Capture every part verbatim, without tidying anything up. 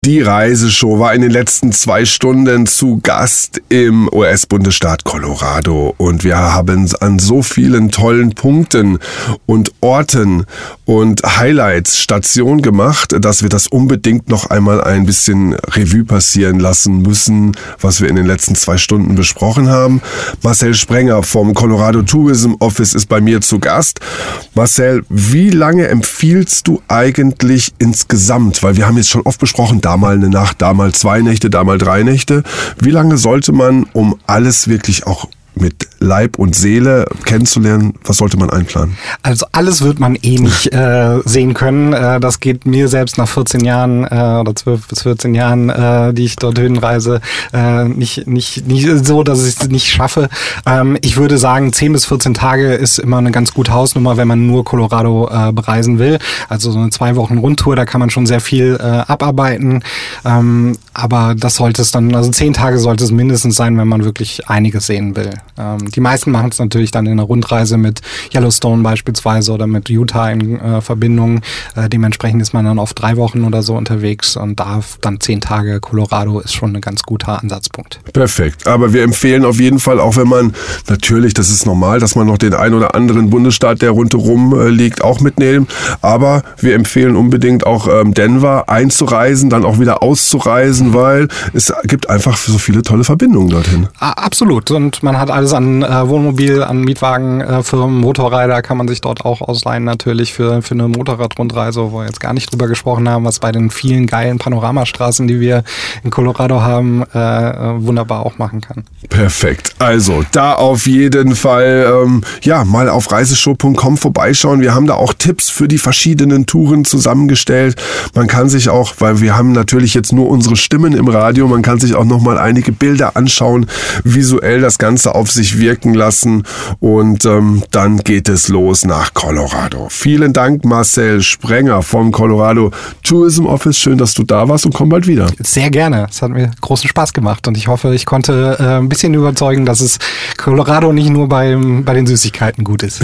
Die Reiseshow war in den letzten zwei Stunden zu Gast im U S-Bundesstaat Colorado und wir haben an so vielen tollen Punkten und Orten und Highlights Station gemacht, dass wir das unbedingt noch einmal ein bisschen Revue passieren lassen müssen, was wir in den letzten zwei Stunden besprochen haben. Marcel Sprenger vom Colorado Tourism Office ist bei mir zu Gast. Marcel, wie lange empfiehlst du eigentlich insgesamt? Weil wir haben jetzt schon oft besprochen, da mal eine Nacht, da mal zwei Nächte, da mal drei Nächte. Wie lange sollte man, um alles wirklich auch mit Leib und Seele kennenzulernen, was sollte man einplanen? Also alles wird man eh nicht äh, sehen können. Äh, das geht mir selbst nach vierzehn Jahren äh, oder zwölf bis vierzehn Jahren, äh, die ich dorthin reise, äh, nicht, nicht, nicht so, dass ich es nicht schaffe. Ähm, ich würde sagen, zehn bis vierzehn Tage ist immer eine ganz gute Hausnummer, wenn man nur Colorado äh, bereisen will. Also so eine zwei Wochen Rundtour, da kann man schon sehr viel äh, abarbeiten. Ähm, aber das sollte es dann, also zehn Tage sollte es mindestens sein, wenn man wirklich einiges sehen will. Ähm, die meisten machen es natürlich dann in einer Rundreise mit Yellowstone beispielsweise oder mit Utah in äh, Verbindung. Äh, dementsprechend ist man dann auf drei Wochen oder so unterwegs und da dann zehn Tage Colorado ist schon ein ganz guter Ansatzpunkt. Perfekt. Aber wir empfehlen auf jeden Fall, auch wenn man, natürlich, das ist normal, dass man noch den ein oder anderen Bundesstaat, der rundherum äh, liegt, auch mitnehmen. Aber wir empfehlen unbedingt auch ähm, Denver einzureisen, dann auch wieder auszureisen, weil es gibt einfach so viele tolle Verbindungen dorthin. Ah, absolut. Und man hat alles an äh, Wohnmobil, an Mietwagenfirmen, äh, Motorräder kann man sich dort auch ausleihen natürlich für, für eine Motorradrundreise, wo wir jetzt gar nicht drüber gesprochen haben, was bei den vielen geilen Panoramastraßen, die wir in Colorado haben, äh, wunderbar auch machen kann. Perfekt. Also da auf jeden Fall ähm, ja mal auf reiseshow punkt com vorbeischauen. Wir haben da auch Tipps für die verschiedenen Touren zusammengestellt. Man kann sich auch, weil wir haben natürlich jetzt nur unsere Stimmen im Radio, man kann sich auch noch mal einige Bilder anschauen, visuell das Ganze auf sich wirken lassen und ähm, dann geht es los nach Colorado. Vielen Dank, Marcel Sprenger vom Colorado Tourism Office. Schön, dass du da warst und komm bald wieder. Sehr gerne. Es hat mir großen Spaß gemacht und ich hoffe, ich konnte äh, ein bisschen überzeugen, dass es Colorado nicht nur beim, bei den Süßigkeiten gut ist.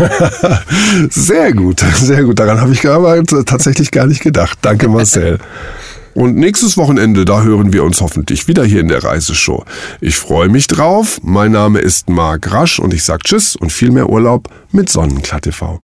Sehr gut, sehr gut. Daran habe ich aber tatsächlich gar nicht gedacht. Danke, Marcel. Und nächstes Wochenende, da hören wir uns hoffentlich wieder hier in der Reiseshow. Ich freue mich drauf. Mein Name ist Marc Rasch und ich sage Tschüss und viel mehr Urlaub mit Sonnenklar T V.